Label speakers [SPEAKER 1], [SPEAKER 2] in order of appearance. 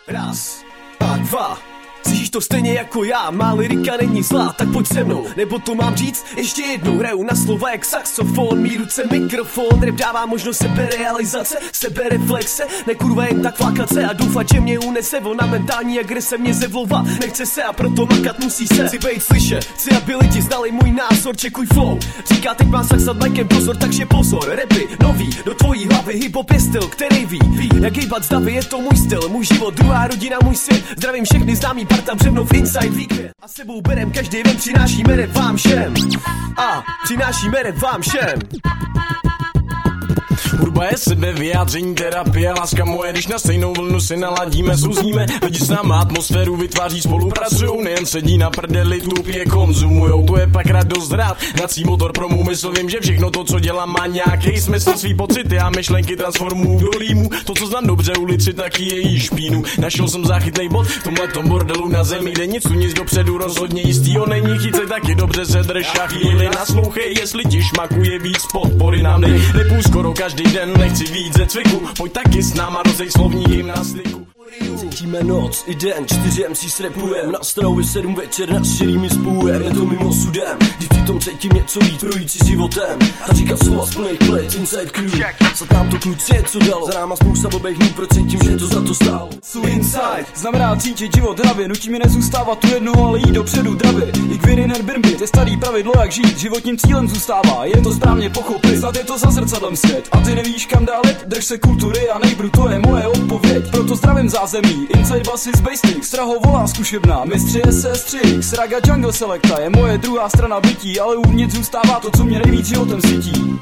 [SPEAKER 1] Raz a dva. Cítíš to stejně jako já, má lyrika není zlá, tak pojď se mnou. Nebo to mám říct ještě jednou, hraju na slova jak saxofon, mý ruce mikrofon, rap dává možnost seberealizace, sebereflexe, nekurva jen tak flákat se a doufat, že mě unese vlna mentální agrese mě zevlova, nechce se a proto makat musí se. Chci bejt slyšet, chci aby lidi znali můj názor, čekuj flow, říká teď má sax nad mikem pozor, takže pozor, rapy nový, do tvojí hlavy, hip-hop je styl, který ví, jak hejbat z davy, je to můj styl, můj život, druhá rodina, můj svět, zdravím všechny známý tam břevno v Inside Weekend. A sebou berem každý den, přinášíme rap vám všem. A přinášíme rap vám všem.
[SPEAKER 2] Hudba je sebevyjádření, terapie, láska moje, když na stejnou vlnu si naladíme, zůzníme, lidi s náma atmosféru vytváří, spolupracujou, nejen sedí na prdeli, tupě konzumujou, to je pak radost hrát, hrací motor pro můj mysl, vím, že všechno to, co dělám, má nějaký smysl, svý pocity a myšlenky transformuju do rýmu, to, co znám dobře ulici, taky její špínu, našel jsem záchytnej bod, v tomhletom bordelu na zemi, kde nic tu nic dopředu rozhodně jistýho není, chycej taky dobře se drž a chvíli naslouchej, jestli ti šmakuje víc podpory nám dej, nepůj skoro každý den, nechci víc ze cviku, pojď taky s náma rozej slovní gymnastiku.
[SPEAKER 1] Cítíme noc i den, 4 MC rapujem, na stravu 7 večer, na širými spůjem, je to mimo sudem, když přitom cítím něco víc, projít si životem, a říkat slova z plných plate, inside crew, snad nám to kluci něco dalo, za náma spousta blbých dnů, proč cítím, že to za to stálo.
[SPEAKER 3] Inside znamená cítit život hravě, nutí mi nezůstávat tu jednu, ale jít dopředu dravě, i kvěry nerbirby, je starý pravidlo jak žít, životním cílem zůstává, jen to správně pochopit, snad je to za zrcadlem svět, a ty nevíš kam dál jít, drž se kultury a nejbru, to je moje odpověď, proto zdravím zázemí, inside basy z Basic, Straho volá zkušebná, mistři SS3, Raga Jungle Selecta je moje druhá strana bytí, ale uvnitř zůstává to, co mě nejvíc životem svítí.